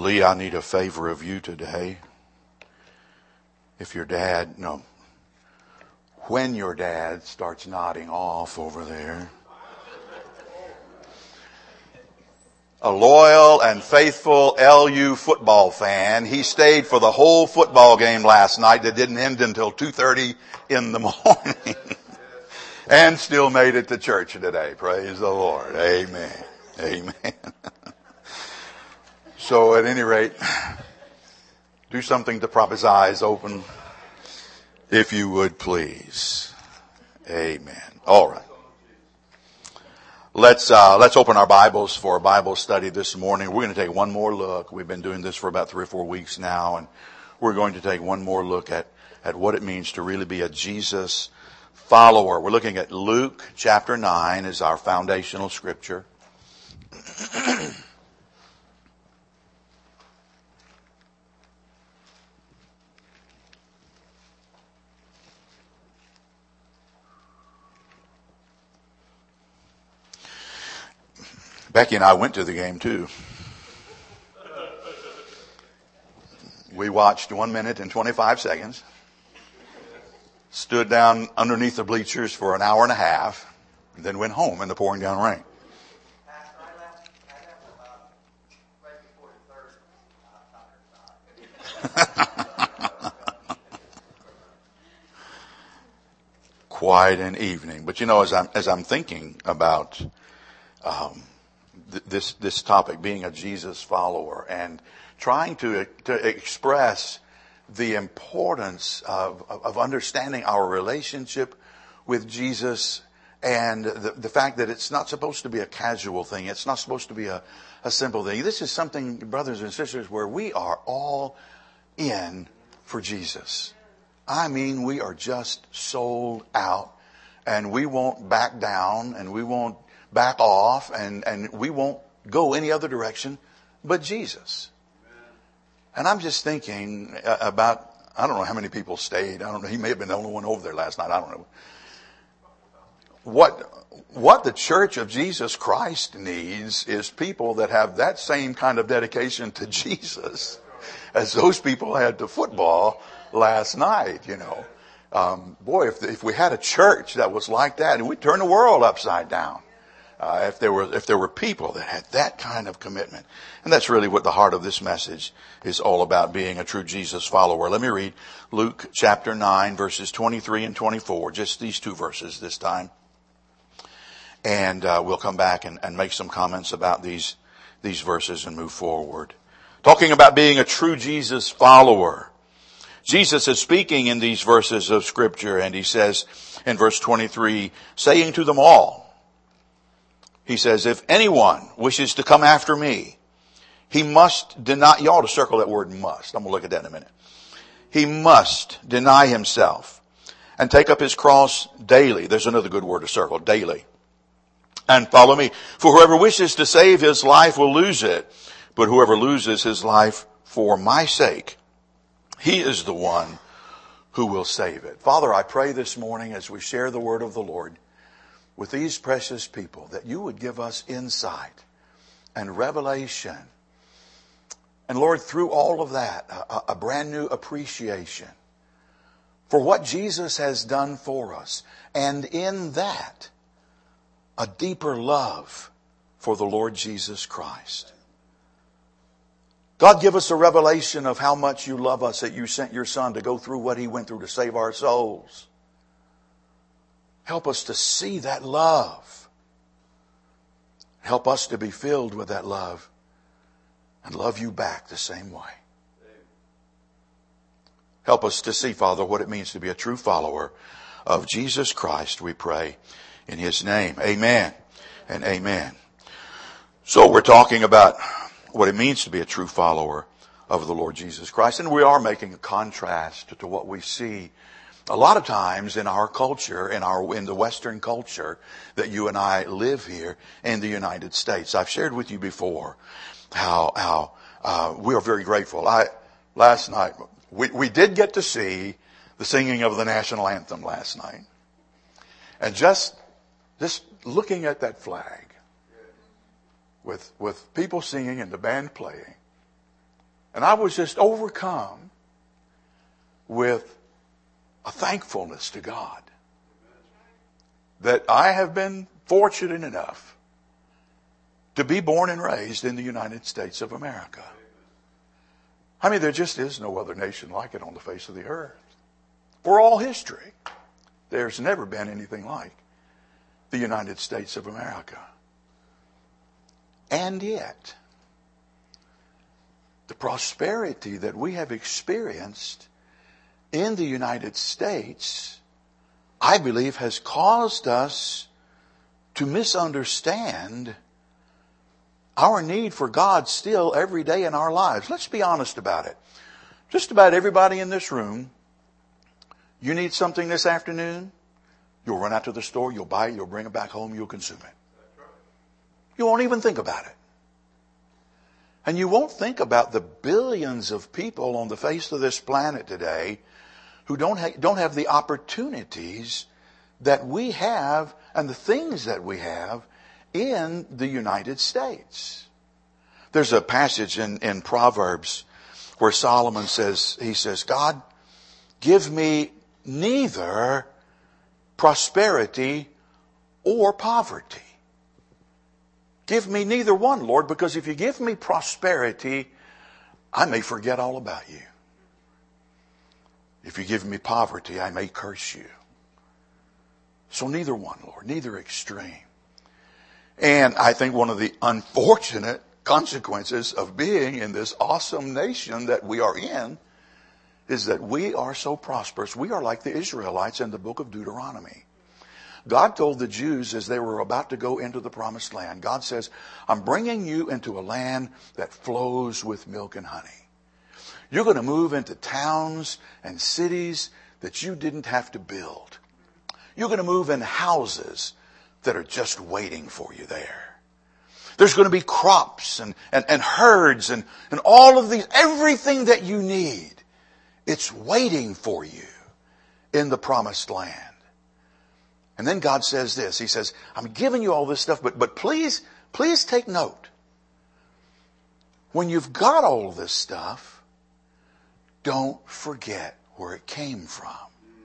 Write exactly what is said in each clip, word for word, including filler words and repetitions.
Lee, I need a favor of you today. If your dad, no, when your dad starts nodding off over there, a loyal and faithful L U football fan, he stayed for the whole football game last night that didn't end until two thirty in the morning and still made it to church today. Praise the Lord. Amen. Amen. So at any rate, do something to prop his eyes open, if you would please. Amen. All right. Let's, uh, let's open our Bibles for a Bible study this morning. We're going to take one more look. We've been doing this for about three or four weeks now, and we're going to take one more look at, at what it means to really be a Jesus follower. We're looking at Luke chapter nine as our foundational scripture. Becky and I went to the game too. We watched one minute and twenty-five seconds. Stood down underneath the bleachers for an hour and a half. And then went home in the pouring down rain. Quite an evening. But you know, as I'm, as I'm thinking about, um, this this topic, being a Jesus follower, and trying to to express the importance of of understanding our relationship with Jesus, and the, the fact that it's not supposed to be a casual thing. It's not supposed to be a, a simple thing. This is something, brothers and sisters, where we are all in for Jesus. I mean, we are just sold out, and we won't back down, and we won't back off, and, and we won't go any other direction but Jesus. And I'm just thinking about, I don't know how many people stayed. I don't know. He may have been the only one over there last night. I don't know. What, what the Church of Jesus Christ needs is people that have that same kind of dedication to Jesus as those people had to football last night, you know. Um, boy, if, if we had a church that was like that, and we'd turn the world upside down. Uh, if there were, if there were people that had that kind of commitment. And that's really what the heart of this message is all about, being a true Jesus follower. Let me read Luke chapter nine, verses twenty-three and twenty-four, just these two verses this time. And, uh, we'll come back and, and make some comments about these, these verses and move forward. Talking about being a true Jesus follower. Jesus is speaking in these verses of scripture, and he says in verse twenty-three, saying to them all, he says, if anyone wishes to come after me, he must deny, you ought to circle that word must. I'm going to look at that in a minute. He must deny himself and take up his cross daily. There's another good word to circle, daily. And follow me. For whoever wishes to save his life will lose it. But whoever loses his life for my sake, he is the one who will save it. Father, I pray this morning as we share the word of the Lord with these precious people, that you would give us insight and revelation. And Lord, through all of that, a, a brand new appreciation for what Jesus has done for us. And in that, a deeper love for the Lord Jesus Christ. God, give us a revelation of how much you love us, that you sent your Son to go through what he went through to save our souls. Help us to see that love. Help us to be filled with that love and love you back the same way. Help us to see, Father, what it means to be a true follower of Jesus Christ, we pray in his name. Amen and amen. So we're talking about what it means to be a true follower of the Lord Jesus Christ. And we are making a contrast to what we see a lot of times in our culture, in our in the Western culture that you and I live here in the United States. I've shared with you before how how uh, we are very grateful. I last night we we did get to see the singing of the national anthem last night, and just just looking at that flag with with people singing and the band playing, And I was just overcome with a thankfulness to God that I have been fortunate enough to be born and raised in the United States of America. I mean, there just is no other nation like it on the face of the earth. For all history, there's never been anything like the United States of America. And yet, the prosperity that we have experienced in the United States, I believe, has caused us to misunderstand our need for God still every day in our lives. Let's be honest about it. Just about everybody in this room, you need something this afternoon, you'll run out to the store, you'll buy it, you'll bring it back home, you'll consume it. You won't even think about it. And you won't think about the billions of people on the face of this planet today who don't ha- don't have the opportunities that we have and the things that we have in the United States. There's a passage in, in Proverbs where Solomon says, he says, God, give me neither prosperity or poverty. Give me neither one, Lord, because if you give me prosperity, I may forget all about you. If you give me poverty, I may curse you. So neither one, Lord, neither extreme. And I think one of the unfortunate consequences of being in this awesome nation that we are in is that we are so prosperous. We are like the Israelites in the book of Deuteronomy. God told the Jews as they were about to go into the promised land, God says, I'm bringing you into a land that flows with milk and honey. You're going to move into towns and cities that you didn't have to build. You're going to move in houses that are just waiting for you there. There's going to be crops and, and, and herds and, and all of these, everything that you need. It's waiting for you in the promised land. And then God says this. He says, I'm giving you all this stuff, but, but please, please take note. When you've got all of this stuff, don't forget where it came from.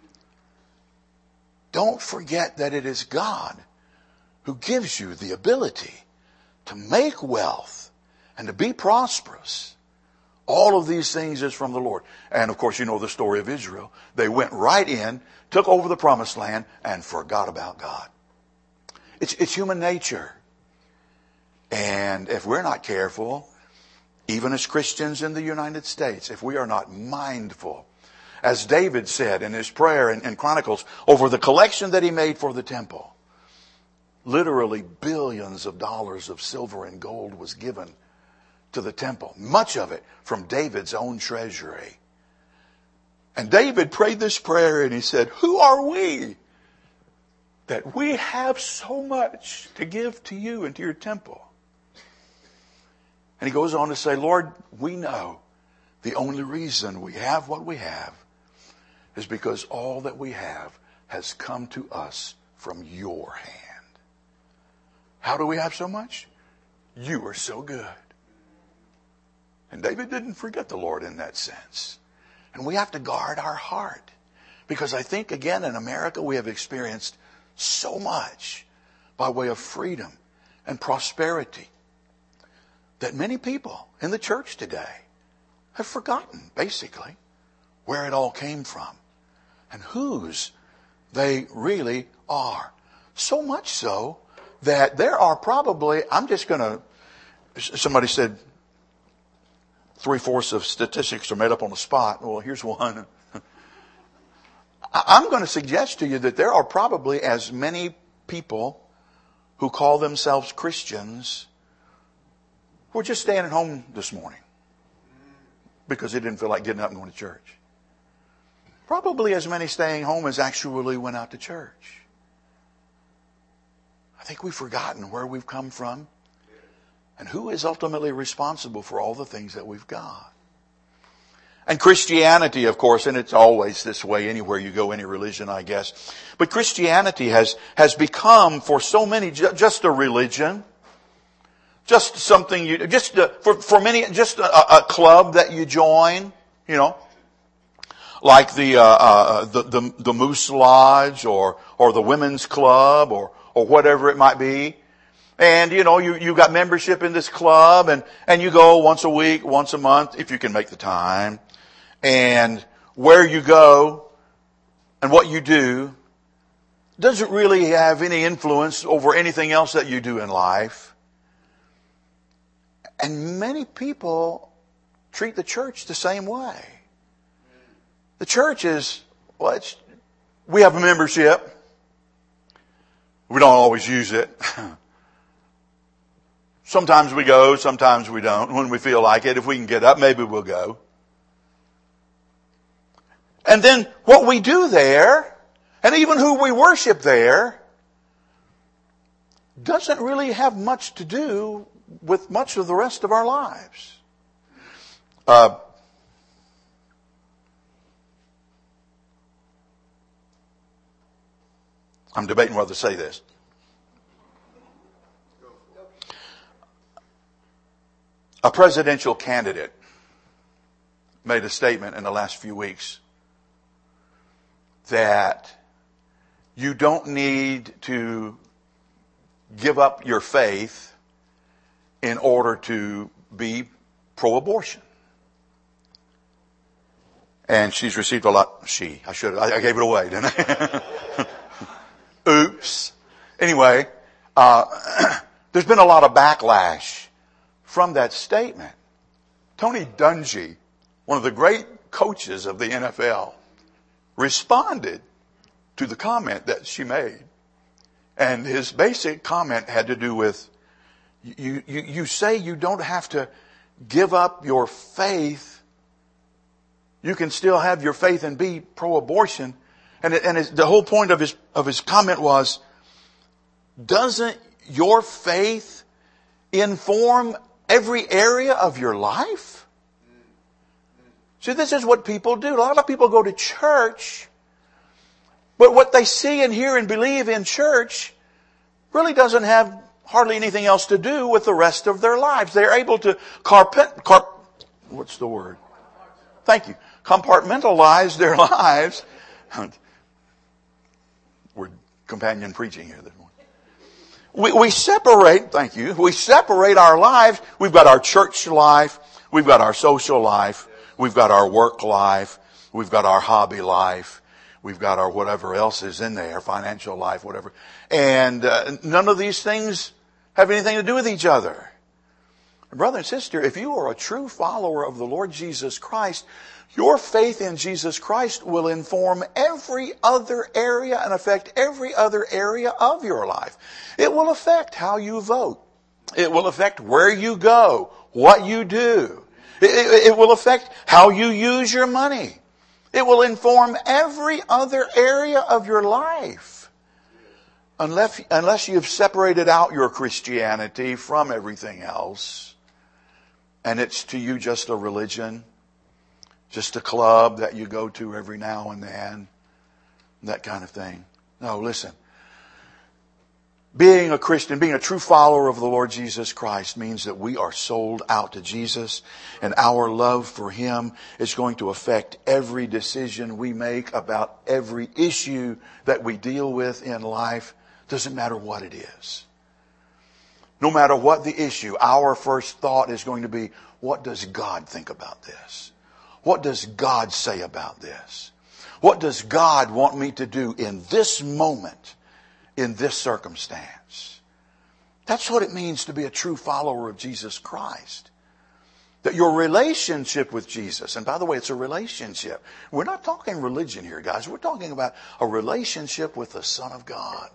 Don't forget that it is God who gives you the ability to make wealth and to be prosperous. All of these things is from the Lord. And of course, you know the story of Israel. They went right in, took over the promised land, and forgot about God. It's, it's human nature. And if we're not careful, even as Christians in the United States, if we are not mindful, as David said in his prayer in, in Chronicles, over the collection that he made for the temple, literally billions of dollars of silver and gold was given to the temple. Much of it from David's own treasury. And David prayed this prayer and he said, who are we that we have so much to give to you and to your temple? And he goes on to say, Lord, we know the only reason we have what we have is because all that we have has come to us from your hand. How do we have so much? You are so good. And David didn't forget the Lord in that sense. And we have to guard our heart. Because I think, again, in America, we have experienced so much by way of freedom and prosperity that many people in the church today have forgotten, basically, where it all came from and whose they really are. So much so that there are probably, I'm just going to, somebody said, three-fourths of statistics are made up on the spot. Well, here's one. I'm going to suggest to you that there are probably as many people who call themselves Christians who are just staying at home this morning because they didn't feel like getting up and going to church. Probably as many staying home as actually went out to church. I think we've forgotten where we've come from and who is ultimately responsible for all the things that we've got. And Christianity, of course, and it's always this way anywhere you go, any religion, I guess. But Christianity has, has become for so many ju- just a religion, just something you, just uh, for, for many, just a, a club that you join, you know, like the, uh, uh, the, the, the Moose Lodge or, or the Women's Club or, or whatever it might be. And, you know, you, you've got membership in this club and, and you go once a week, once a month, if you can make the time. And where you go and what you do doesn't really have any influence over anything else that you do in life. And many people treat the church the same way. The church is, well, it's, we have a membership. We don't always use it. Sometimes we go, sometimes we don't. When we feel like it, if we can get up, maybe we'll go. And then what we do there, and even who we worship there, doesn't really have much to do with much of the rest of our lives. Uh, I'm debating whether to say this. A presidential candidate made a statement in the last few weeks that you don't need to give up your faith in order to be pro-abortion. And she's received a lot. She, I should, I, I gave it away, didn't I? Oops. Anyway, uh, there's been a lot of backlash from that statement. Tony Dungy, one of the great coaches of the N F L, responded to the comment that she made. And his basic comment had to do with, you, you, you say you don't have to give up your faith. You can still have your faith and be pro-abortion. And, it, and it, the whole point of his, of his comment was, doesn't your faith inform every area of your life? See, this is what people do. A lot of people go to church, but what they see and hear and believe in church really doesn't have hardly anything else to do with the rest of their lives. They're able to carpet, carp, what's the word? Thank you. Compartmentalize their lives. We're companion preaching here this morning. We, we separate, thank you, we separate our lives. We've got our church life. We've got our social life. We've got our work life. We've got our hobby life. We've got our whatever else is in there, financial life, whatever. And uh, none of these things have anything to do with each other. Brother and sister, if you are a true follower of the Lord Jesus Christ, your faith in Jesus Christ will inform every other area and affect every other area of your life. It will affect how you vote. It will affect where you go, what you do. It, it, it will affect how you use your money. It will inform every other area of your life. Unless, unless you've separated out your Christianity from everything else, and it's to you just a religion, just a club that you go to every now and then, that kind of thing. No, listen. Being a Christian, being a true follower of the Lord Jesus Christ means that we are sold out to Jesus, and our love for Him is going to affect every decision we make about every issue that we deal with in life. Doesn't matter what it is. No matter what the issue, our first thought is going to be, what does God think about this? What does God say about this? What does God want me to do in this moment, in this circumstance? That's what it means to be a true follower of Jesus Christ. That your relationship with Jesus, and by the way, it's a relationship. We're not talking religion here, guys. We're talking about a relationship with the Son of God.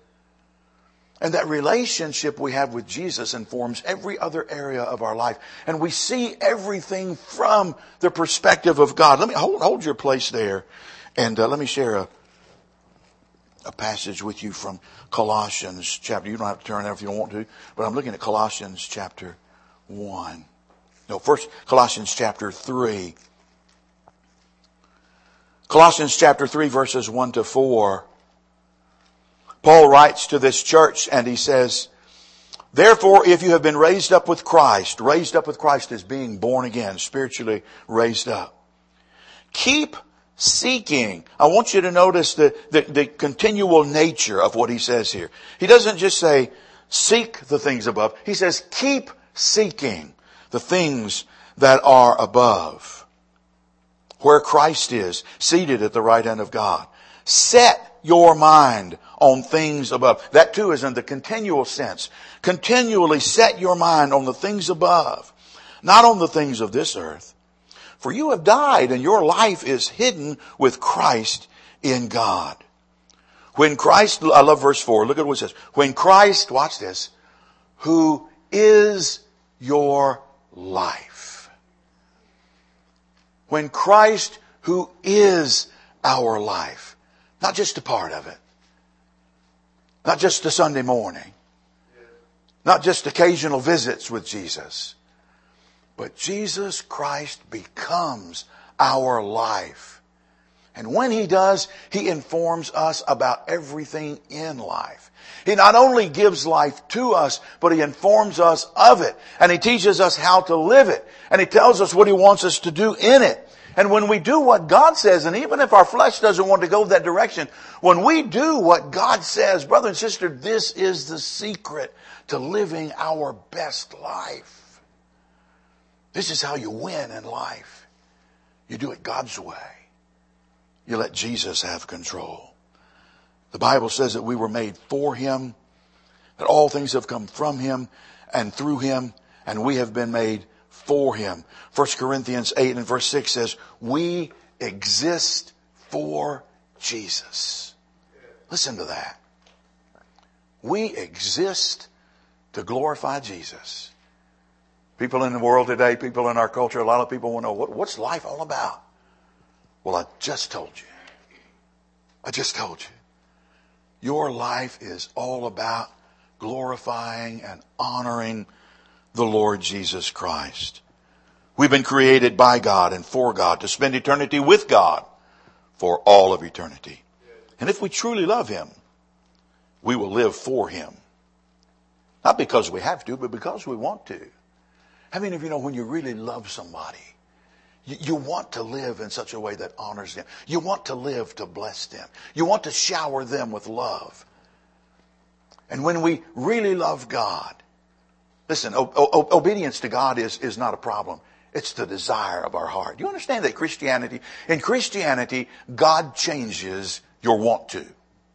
And that relationship we have with Jesus informs every other area of our life. And we see everything from the perspective of God. Let me hold, hold your place there. And uh, let me share a, a passage with you from Colossians chapter. You don't have to turn there if you don't want to. But I'm looking at Colossians chapter one. No, first Colossians chapter three. Colossians chapter three verses one to four. Paul writes to this church and he says, Therefore, if you have been raised up with Christ, raised up with Christ is being born again, spiritually raised up. Keep seeking. I want you to notice the, the, the continual nature of what he says here. He doesn't just say, seek the things above. He says, keep seeking the things that are above, where Christ is, seated at the right hand of God. Set your mind on things above. That too is in the continual sense. Continually set your mind on the things above, not on the things of this earth. For you have died and your life is hidden with Christ in God. When Christ, I love verse four, look at what it says. When Christ, watch this, who is your life. When Christ, who is our life. Not just a part of it. Not just a Sunday morning. Not just occasional visits with Jesus. But Jesus Christ becomes our life. And when He does, He informs us about everything in life. He not only gives life to us, but He informs us of it. And He teaches us how to live it. And He tells us what He wants us to do in it. And when we do what God says, and even if our flesh doesn't want to go that direction, when we do what God says, brother and sister, this is the secret to living our best life. This is how you win in life. You do it God's way. You let Jesus have control. The Bible says that we were made for Him, that all things have come from Him and through Him, and we have been made for Him. First Corinthians eight and verse six says, we exist for Jesus. Listen to that. We exist to glorify Jesus. People in the world today, people in our culture, a lot of people want to know, what, what's life all about? Well, I just told you. I just told you. Your life is all about glorifying and honoring the Lord Jesus Christ. We've been created by God and for God to spend eternity with God for all of eternity. And if we truly love Him, we will live for Him. Not because we have to, but because we want to. How many of you know when you really love somebody, you, you want to live in such a way that honors them. You want to live to bless them. You want to shower them with love. And when we really love God, listen, o- o- obedience to God is, is not a problem. It's the desire of our heart. You understand that Christianity, in Christianity, God changes your want to.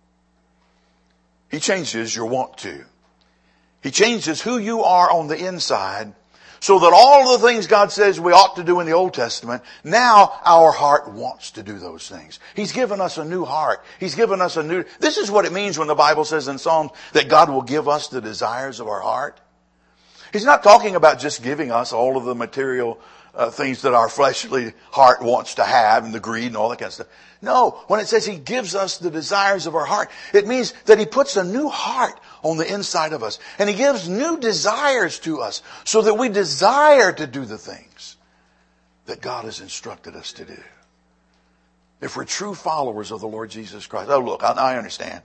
He changes your want to. He changes who you are on the inside so that all the things God says we ought to do in the Old Testament, now our heart wants to do those things. He's given us a new heart. He's given us a new... This is what it means when the Bible says in Psalms that God will give us the desires of our heart. He's not talking about just giving us all of the material uh, things that our fleshly heart wants to have and the greed and all that kind of stuff. No, when it says He gives us the desires of our heart, it means that He puts a new heart on the inside of us. And He gives new desires to us so that we desire to do the things that God has instructed us to do. If we're true followers of the Lord Jesus Christ. Oh, look, I, I understand.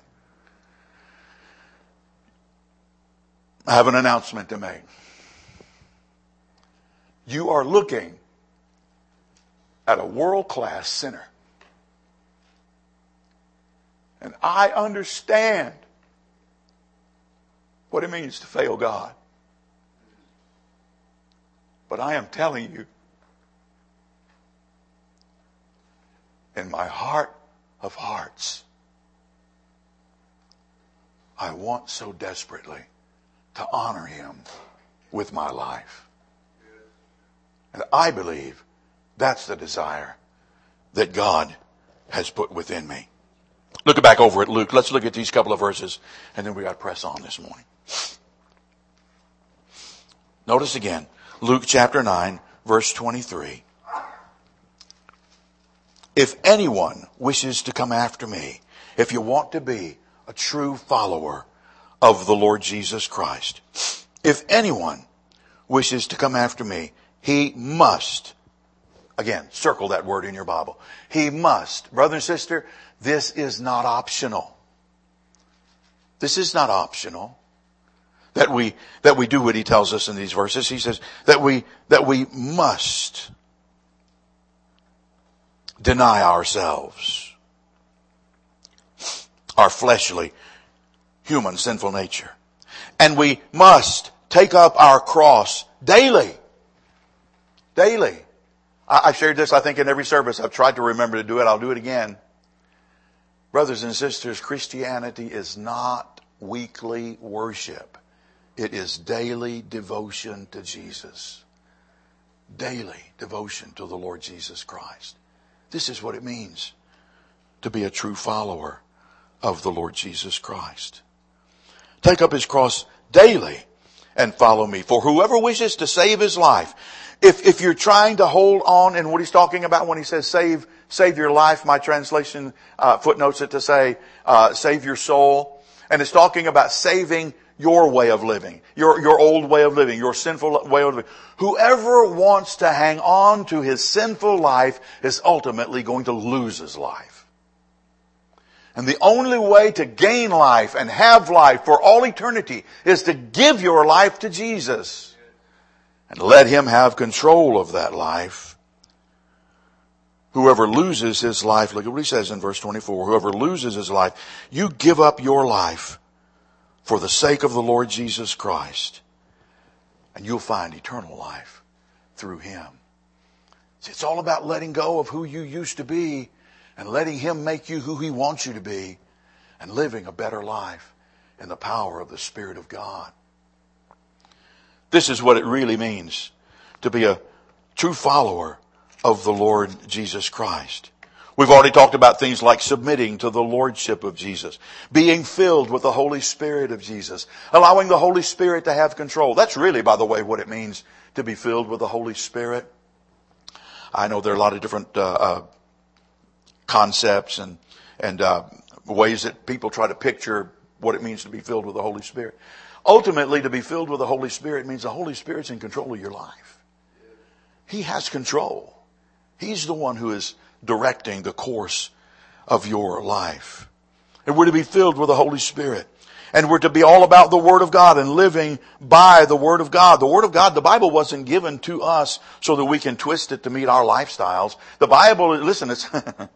I have an announcement to make. You are looking at a world-class sinner. And I understand what it means to fail God. But I am telling you, in my heart of hearts, I want so desperately to honor Him with my life. And I believe that's the desire that God has put within me. Look back over at Luke. Let's look at these couple of verses and then we got to press on this morning. Notice again, Luke chapter nine, verse twenty-three. If anyone wishes to come after me, if you want to be a true follower of the Lord Jesus Christ, if anyone wishes to come after me, he must, again, circle that word in your Bible. He must. Brother and sister, this is not optional. This is not optional. that we, that we do what he tells us in these verses. He says that we, that we must deny ourselves, our fleshly, human, sinful nature. And we must take up our cross daily. Daily. I, I shared this, I think, in every service. I've tried to remember to do it. I'll do it again. Brothers and sisters, Christianity is not weekly worship. It is daily devotion to Jesus. Daily devotion to the Lord Jesus Christ. This is what it means to be a true follower of the Lord Jesus Christ. Take up his cross daily and follow me. For whoever wishes to save his life, if, if you're trying to hold on, and what he's talking about when he says save, save your life, my translation uh, footnotes it to say, uh, save your soul. And it's talking about saving your way of living, your, your old way of living, your sinful way of living. Whoever wants to hang on to his sinful life is ultimately going to lose his life. And the only way to gain life and have life for all eternity is to give your life to Jesus and let him have control of that life. Whoever loses his life, look at what he says in verse twenty-four, whoever loses his life, you give up your life for the sake of the Lord Jesus Christ, and you'll find eternal life through him. It's all about letting go of who you used to be and letting him make you who he wants you to be and living a better life in the power of the Spirit of God. This is what it really means to be a true follower of the Lord Jesus Christ. We've already talked about things like submitting to the lordship of Jesus, being filled with the Holy Spirit of Jesus, allowing the Holy Spirit to have control. That's really, by the way, what it means to be filled with the Holy Spirit. I know there are a lot of different uh, uh, concepts and and uh, ways that people try to picture what it means to be filled with the Holy Spirit. Ultimately, to be filled with the Holy Spirit means the Holy Spirit's in control of your life. He has control. He's the one who is directing the course of your life. And we're to be filled with the Holy Spirit. And we're to be all about the Word of God and living by the Word of God. The Word of God, the Bible wasn't given to us so that we can twist it to meet our lifestyles. The Bible, listen, it's the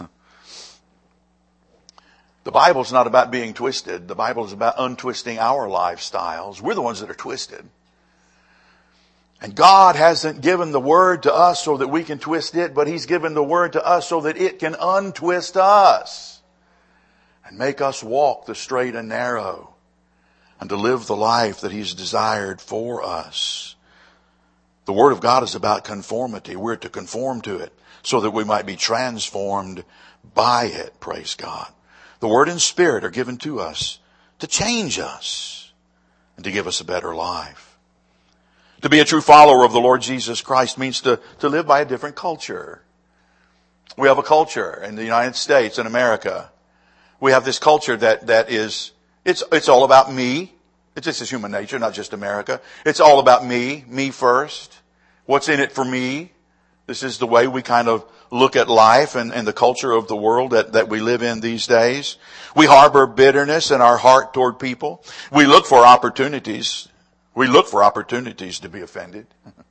Bible's not about being twisted. The Bible is about untwisting our lifestyles. We're the ones that are twisted. And God hasn't given the Word to us so that we can twist it, but He's given the Word to us so that it can untwist us and make us walk the straight and narrow and to live the life that He's desired for us. The Word of God is about conformity. We're to conform to it so that we might be transformed by it, praise God. The Word and Spirit are given to us to change us and to give us a better life. To be a true follower of the Lord Jesus Christ means to, to live by a different culture. We have a culture in the United States, in America. We have this culture that, that is, it's, it's all about me. It's just human nature, not just America. It's all about me, me first. What's in it for me? This is the way we kind of look at life and, and the culture of the world that, that we live in these days. We harbor bitterness in our heart toward people. We look for opportunities. We look for opportunities to be offended.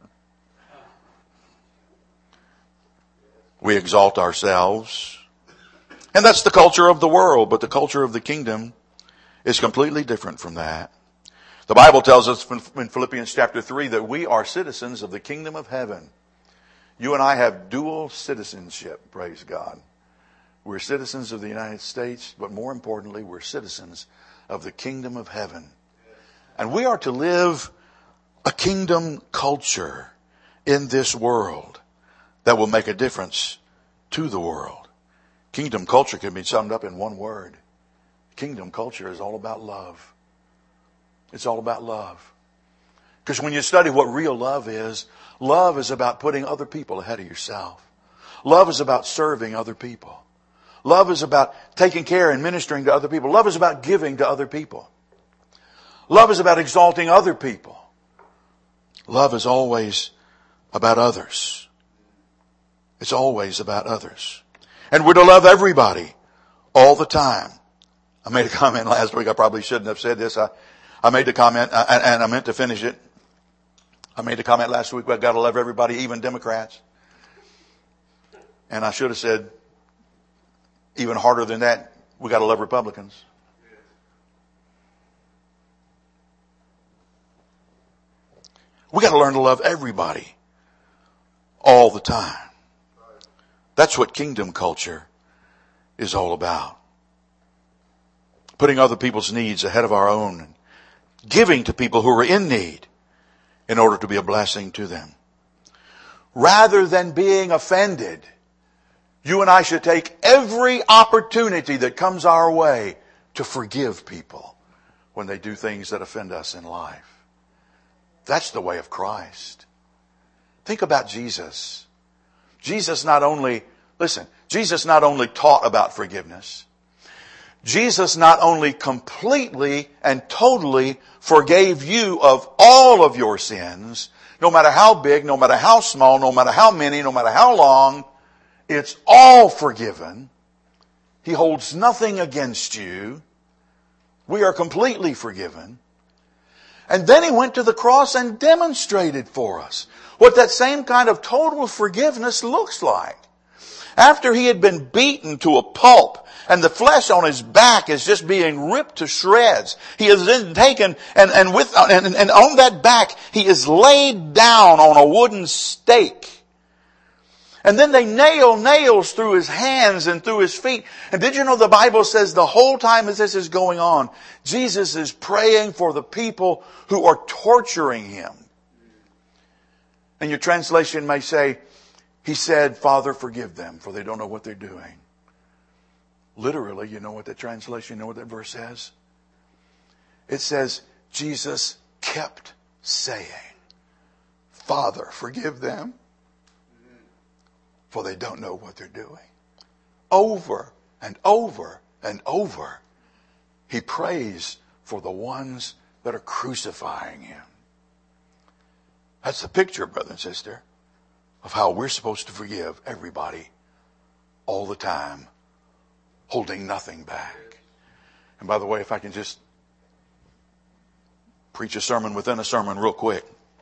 We exalt ourselves. And that's the culture of the world, but the culture of the kingdom is completely different from that. The Bible tells us in Philippians chapter three that we are citizens of the kingdom of heaven. You and I have dual citizenship, praise God. We're citizens of the United States, but more importantly, we're citizens of the kingdom of heaven. And we are to live a kingdom culture in this world that will make a difference to the world. Kingdom culture can be summed up in one word. Kingdom culture is all about love. It's all about love. Because when you study what real love is, love is about putting other people ahead of yourself. Love is about serving other people. Love is about taking care and ministering to other people. Love is about giving to other people. Love is about exalting other people. Love is always about others. It's always about others. And we're to love everybody all the time. I made a comment last week. I probably shouldn't have said this. I, I made the comment, uh, and, and I meant to finish it. I made the comment last week, we've got to love everybody, even Democrats. And I should have said, even harder than that, we got to love Republicans. We got to learn to love everybody all the time. That's what kingdom culture is all about. Putting other people's needs ahead of our own and giving to people who are in need in order to be a blessing to them. Rather than being offended, you and I should take every opportunity that comes our way to forgive people when they do things that offend us in life. That's the way of Christ. Think about Jesus. Jesus not only, listen, Jesus not only taught about forgiveness. Jesus not only completely and totally forgave you of all of your sins, no matter how big, no matter how small, no matter how many, no matter how long, it's all forgiven. He holds nothing against you. We are completely forgiven. And then he went to the cross and demonstrated for us what that same kind of total forgiveness looks like. After he had been beaten to a pulp and the flesh on his back is just being ripped to shreds, he is then taken and, and with and, and on that back he is laid down on a wooden stake. And then they nail nails through his hands and through his feet. And did you know the Bible says the whole time as this is going on, Jesus is praying for the people who are torturing him. And your translation may say, he said, Father, forgive them, for they don't know what they're doing. Literally, you know what that translation, you know what that verse says? It says, Jesus kept saying, Father, forgive them, for they don't know what they're doing. Over and over and over, he prays for the ones that are crucifying him. That's the picture, brother and sister, of how we're supposed to forgive everybody all the time, holding nothing back. And by the way, if I can just preach a sermon within a sermon real quick.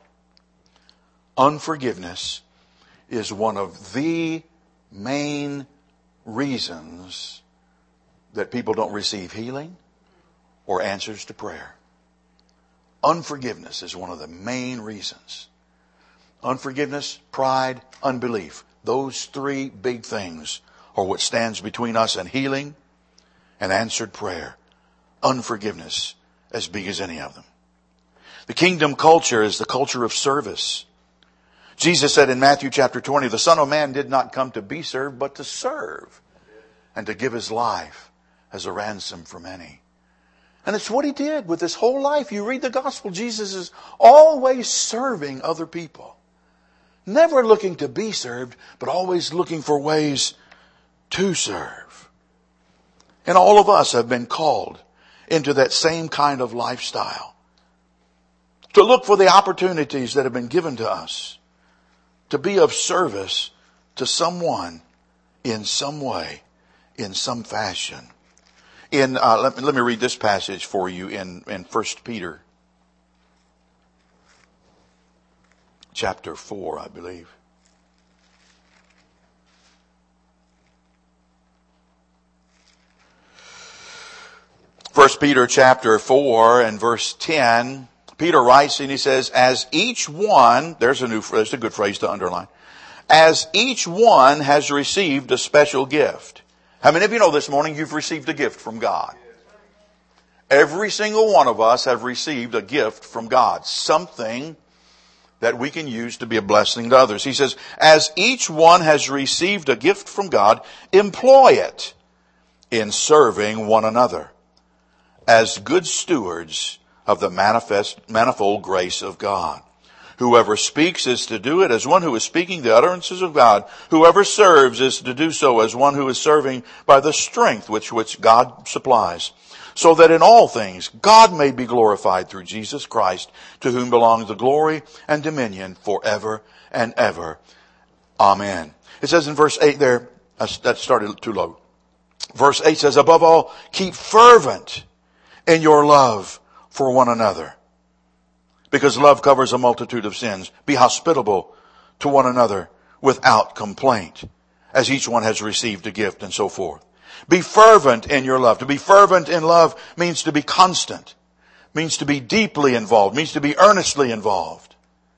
Unforgiveness is one of the main reasons that people don't receive healing or answers to prayer. Unforgiveness is one of the main reasons. Unforgiveness, pride, unbelief. Those three big things are what stands between us and healing and answered prayer. Unforgiveness, as big as any of them. The kingdom culture is the culture of service. Jesus said in Matthew chapter twenty, the Son of Man did not come to be served, but to serve and to give his life as a ransom for many. And it's what he did with his whole life. You read the gospel, Jesus is always serving other people. Never looking to be served, but always looking for ways to serve. And all of us have been called into that same kind of lifestyle. To look for the opportunities that have been given to us. To be of service to someone in some way, in some fashion. In uh, let me let me read this passage for you in in First Peter, chapter four, I believe. First Peter chapter four and verse ten. Peter writes and he says, as each one, there's a new, there's a good phrase to underline. As each one has received a special gift. How many of you know this morning you've received a gift from God? Every single one of us have received a gift from God. Something that we can use to be a blessing to others. He says, as each one has received a gift from God, employ it in serving one another as good stewards of the manifest, manifold grace of God. Whoever speaks is to do it as one who is speaking the utterances of God. Whoever serves is to do so as one who is serving by the strength which, which God supplies. So that in all things God may be glorified through Jesus Christ, to whom belongs the glory and dominion forever and ever. Amen. It says in verse eight there, that started too low. Verse eight says, above all, keep fervent in your love for one another, because love covers a multitude of sins. Be hospitable to one another without complaint, as each one has received a gift, and so forth. Be fervent in your love. To be fervent in love means to be constant, means to be deeply involved, means to be earnestly involved.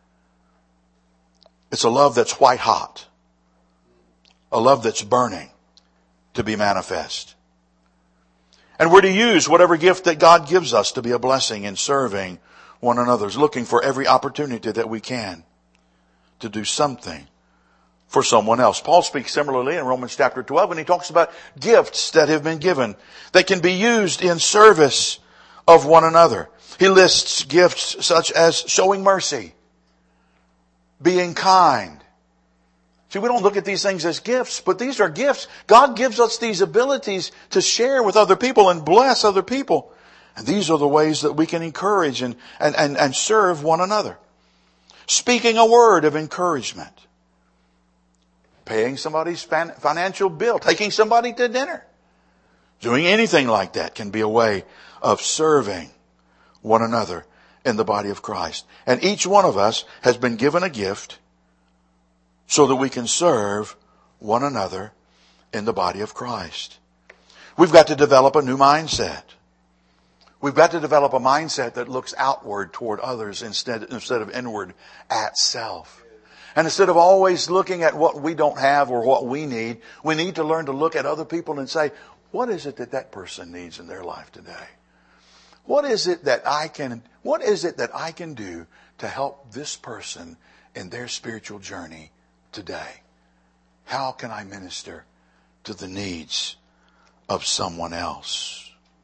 It's a love that's white hot, a love that's burning to be manifest. And we're to use whatever gift that God gives us to be a blessing in serving one another, looking for every opportunity that we can to do something for someone else. Paul speaks similarly in Romans chapter twelve, and he talks about gifts that have been given that can be used in service of one another. He lists gifts such as showing mercy, being kind. See, we don't look at these things as gifts, but these are gifts. God gives us these abilities to share with other people and bless other people. And these are the ways that we can encourage and, and, and, and serve one another. Speaking a word of encouragement. Paying somebody's financial bill. Taking somebody to dinner. Doing anything like that can be a way of serving one another in the body of Christ. And each one of us has been given a gift so that we can serve one another in the body of Christ. We've got to develop a new mindset. We've got to develop a mindset that looks outward toward others instead, instead of inward at self. And instead of always looking at what we don't have or what we need, we need to learn to look at other people and say, what is it that that person needs in their life today? What is it that I can, what is it that I can do to help this person in their spiritual journey today? How can I minister to the needs of someone else?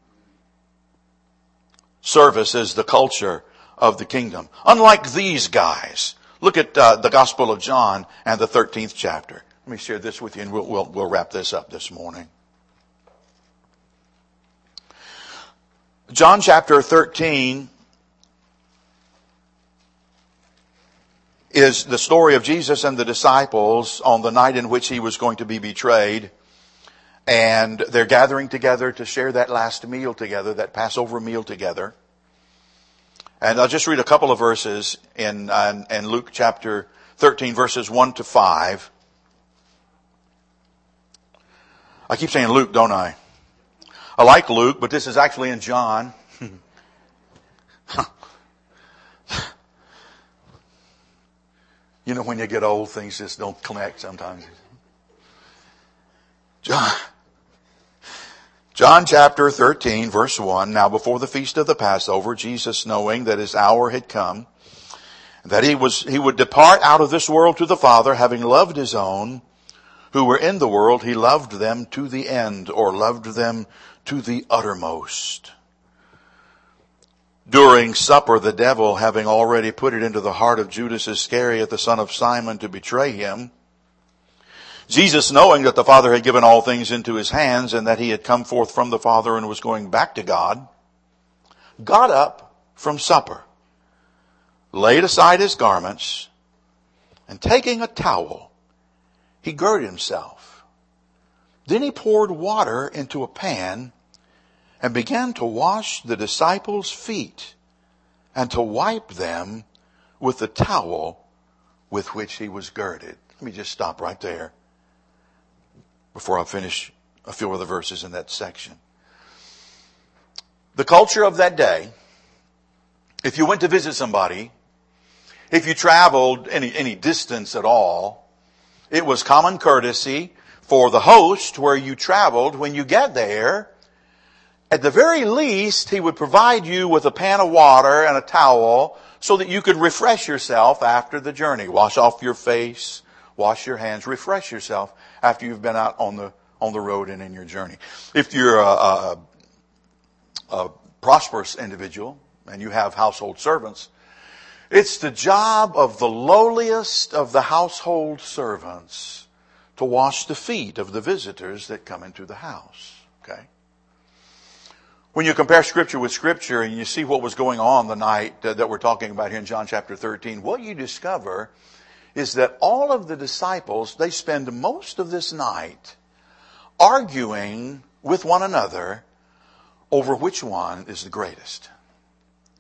Service is the culture of the kingdom. Unlike these guys, look at uh, the Gospel of John and the thirteenth chapter. Let me share this with you and we'll, we'll, we'll wrap this up this morning. John chapter thirteen is the story of Jesus and the disciples on the night in which he was going to be betrayed. And they're gathering together to share that last meal together, that Passover meal together. And I'll just read a couple of verses in, uh, in Luke chapter thirteen, verses one to five. I keep saying Luke, don't I? I like Luke, but this is actually in John. You know, when you get old, things just don't connect sometimes. John, John chapter thirteen, verse one. Now before the feast of the Passover, Jesus, knowing that his hour had come, that he was, he would depart out of this world to the Father, having loved his own who were in the world, he loved them to the end, or loved them to the uttermost. During supper, the devil, having already put it into the heart of Judas Iscariot, the son of Simon, to betray him, Jesus, knowing that the Father had given all things into his hands and that he had come forth from the Father and was going back to God, got up from supper, laid aside his garments, and taking a towel, he girded himself. Then he poured water into a pan and began to wash the disciples' feet and to wipe them with the towel with which he was girded. Let me just stop right there before I finish a few of the verses in that section. The culture of that day, if you went to visit somebody, if you traveled any, any distance at all, it was common courtesy for the host where you traveled, when you get there, at the very least, he would provide you with a pan of water and a towel so that you could refresh yourself after the journey. Wash off your face, wash your hands, refresh yourself after you've been out on the on the road and in your journey. If you're a, a, a prosperous individual and you have household servants, it's the job of the lowliest of the household servants to wash the feet of the visitors that come into the house. Okay? When you compare Scripture with Scripture and you see what was going on the night that we're talking about here in John chapter thirteen, what you discover is that all of the disciples, they spend most of this night arguing with one another over which one is the greatest.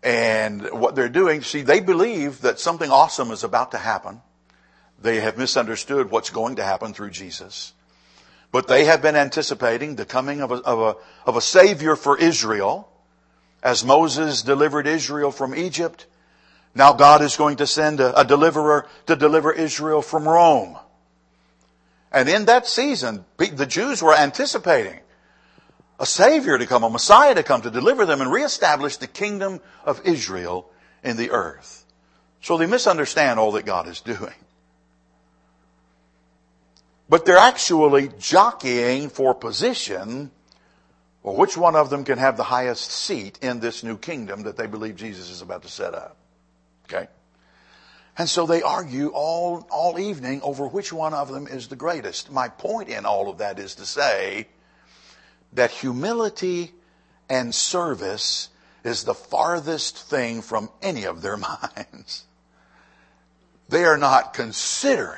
And what they're doing, see, they believe that something awesome is about to happen. They have misunderstood what's going to happen through Jesus. But they have been anticipating the coming of a, of a, of a Savior for Israel. As Moses delivered Israel from Egypt, now God is going to send a, a deliverer to deliver Israel from Rome. And in that season, the Jews were anticipating a Savior to come, a Messiah to come to deliver them and reestablish the kingdom of Israel in the earth. So they misunderstand all that God is doing. But they're actually jockeying for position, or which one of them can have the highest seat in this new kingdom that they believe Jesus is about to set up. Okay? And so they argue all, all evening over which one of them is the greatest. My point in all of that is to say that humility and service is the farthest thing from any of their minds. They are not considering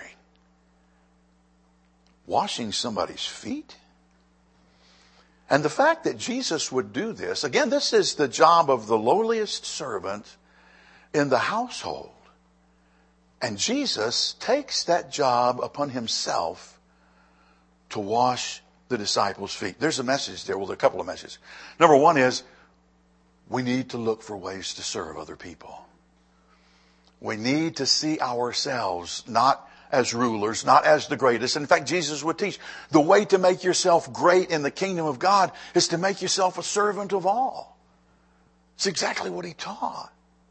washing somebody's feet. And the fact that Jesus would do this, again, this is the job of the lowliest servant in the household. And Jesus takes that job upon himself to wash the disciples' feet. There's a message there. Well, there are a couple of messages. Number one is we need to look for ways to serve other people. We need to see ourselves not as rulers, not as the greatest. In fact, Jesus would teach the way to make yourself great in the kingdom of God is to make yourself a servant of all. It's exactly what he taught.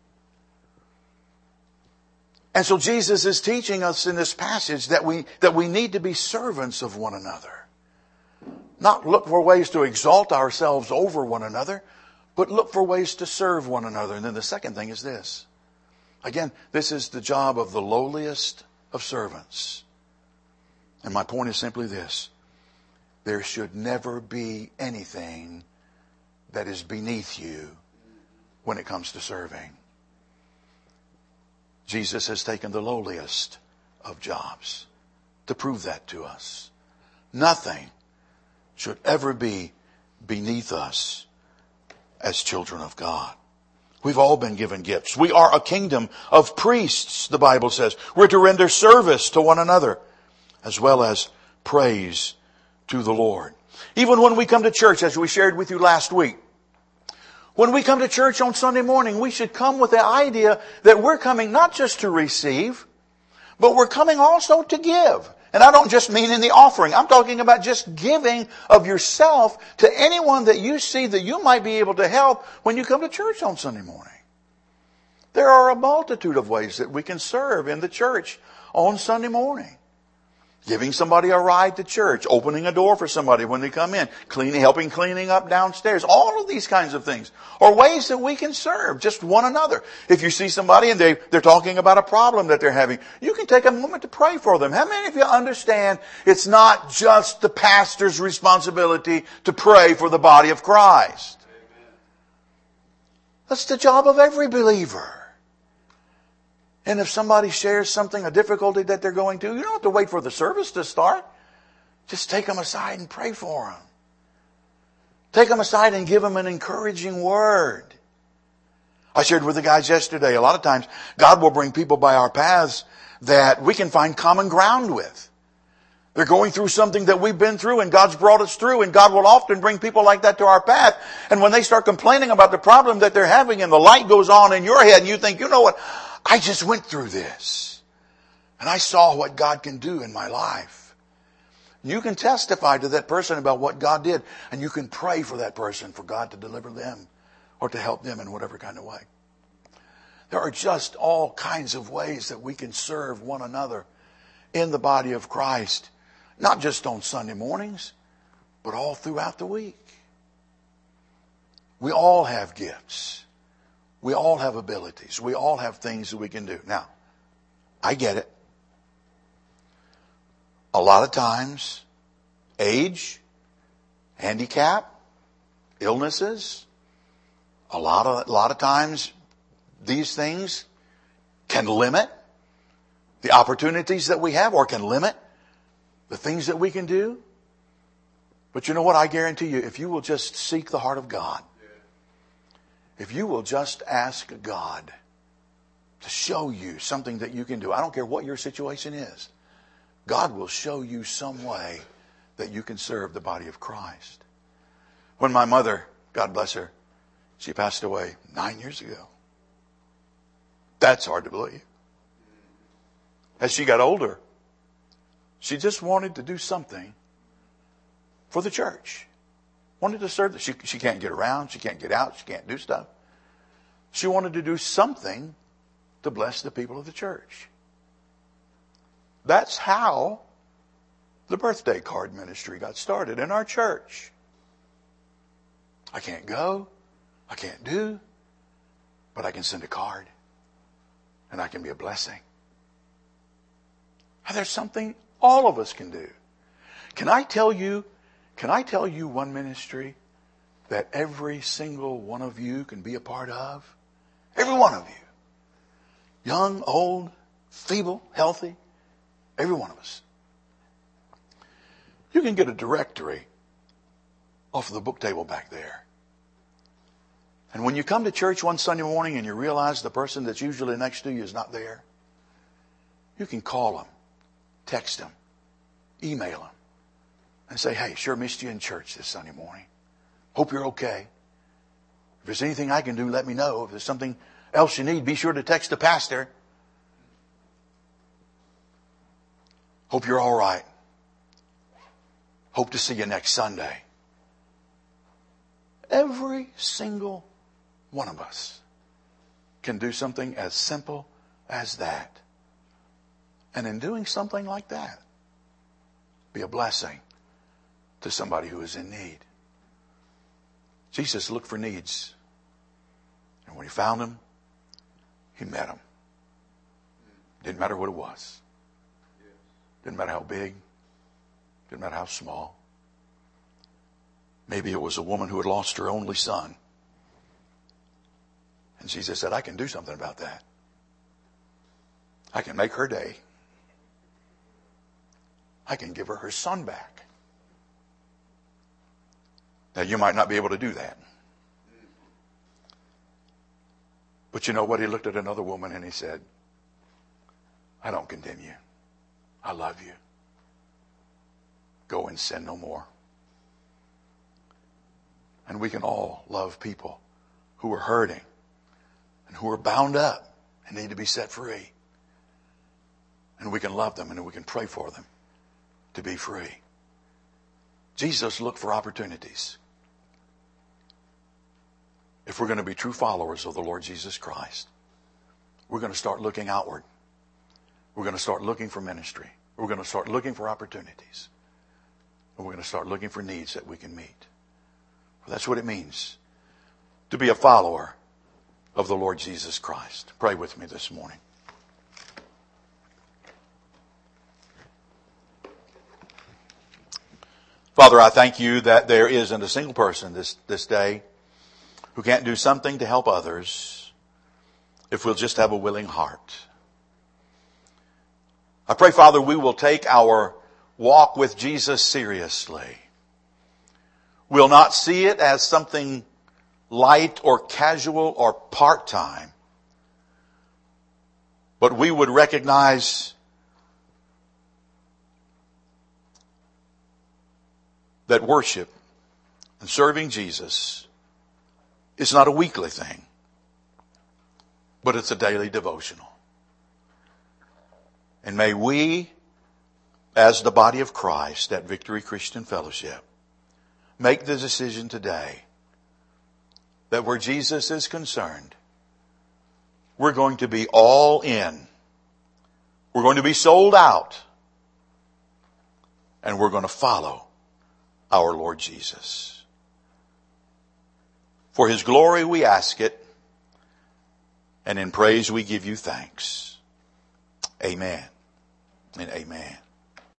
And so Jesus is teaching us in this passage that we, that we need to be servants of one another. Not look for ways to exalt ourselves over one another, but look for ways to serve one another. And then the second thing is this. Again, this is the job of the lowliest of servants. And my point is simply this. There should never be anything that is beneath you when it comes to serving. Jesus has taken the lowliest of jobs to prove that to us. Nothing should ever be beneath us as children of God. We've all been given gifts. We are a kingdom of priests, the Bible says. We're to render service to one another as well as praise to the Lord. Even when we come to church, as we shared with you last week, when we come to church on Sunday morning, we should come with the idea that we're coming not just to receive, but we're coming also to give. And I don't just mean in the offering. I'm talking about just giving of yourself to anyone that you see that you might be able to help when you come to church on Sunday morning. There are a multitude of ways that we can serve in the church on Sunday morning. Giving somebody a ride to church, opening a door for somebody when they come in, cleaning, helping cleaning up downstairs. All of these kinds of things are ways that we can serve just one another. If you see somebody and they, they're talking about a problem that they're having, you can take a moment to pray for them. How many of you understand it's not just the pastor's responsibility to pray for the body of Christ? Amen. That's the job of every believer. And if somebody shares something, a difficulty that they're going through, you don't have to wait for the service to start. Just take them aside and pray for them. Take them aside and give them an encouraging word. I shared with the guys yesterday, a lot of times God will bring people by our paths that we can find common ground with. They're going through something that we've been through and God's brought us through, and God will often bring people like that to our path. And when they start complaining about the problem that they're having and the light goes on in your head and you think, you know what? I just went through this and I saw what God can do in my life. You can testify to that person about what God did, and you can pray for that person for God to deliver them or to help them in whatever kind of way. There are just all kinds of ways that we can serve one another in the body of Christ, not just on Sunday mornings, but all throughout the week. We all have gifts. We all have abilities. We all have things that we can do. Now, I get it. A lot of times, age, handicap, illnesses, a lot of, a lot of times, these things can limit the opportunities that we have, or can limit the things that we can do. But you know what? I guarantee you, if you will just seek the heart of God, If you will just ask God to show you something that you can do, I don't care what your situation is, God will show you some way that you can serve the body of Christ. When my mother, God bless her, she passed away nine years ago. That's hard to believe. As she got older, she just wanted to do something for the church. Wanted to serve. The, she, she can't get around. She can't get out. She can't do stuff. She wanted to do something to bless the people of the church. That's how the birthday card ministry got started in our church. I can't go. I can't do. But I can send a card. And I can be a blessing. And there's something all of us can do. Can I tell you, can I tell you one ministry that every single one of you can be a part of? Every one of you. Young, old, feeble, healthy. Every one of us. You can get a directory off of the book table back there. And when you come to church one Sunday morning and you realize the person that's usually next to you is not there, you can call them, text them, email them, and say, hey, sure missed you in church this Sunday morning. Hope you're okay. If there's anything I can do, let me know. If there's something else you need, be sure to text the pastor. Hope you're all right. Hope to see you next Sunday. Every single one of us can do something as simple as that. And in doing something like that, be a blessing to somebody who is in need. Jesus looked for needs. And when he found them, he met them. Didn't matter what it was. Didn't matter how big. Didn't matter how small. Maybe it was a woman who had lost her only son. And Jesus said, I can do something about that. I can make her day. I can give her her son back. Now, you might not be able to do that. But you know what? He looked at another woman and he said, I don't condemn you. I love you. Go and sin no more. And we can all love people who are hurting and who are bound up and need to be set free. And we can love them and we can pray for them to be free. Jesus looked for opportunities. If we're going to be true followers of the Lord Jesus Christ, we're going to start looking outward. We're going to start looking for ministry. We're going to start looking for opportunities. And we're going to start looking for needs that we can meet. Well, that's what it means to be a follower of the Lord Jesus Christ. Pray with me this morning. Father, I thank you that there isn't a single person this, this day who can't do something to help others if we'll just have a willing heart. I pray, Father, we will take our walk with Jesus seriously. We'll not see it as something light or casual or part-time, but we would recognize that worship and serving Jesus is not a weekly thing, but it's a daily devotional. And may we, as the body of Christ at Victory Christian Fellowship, make the decision today that where Jesus is concerned, we're going to be all in. We're going to be sold out. And we're going to follow our Lord Jesus. For His glory we ask it, and in praise we give you thanks. Amen and amen.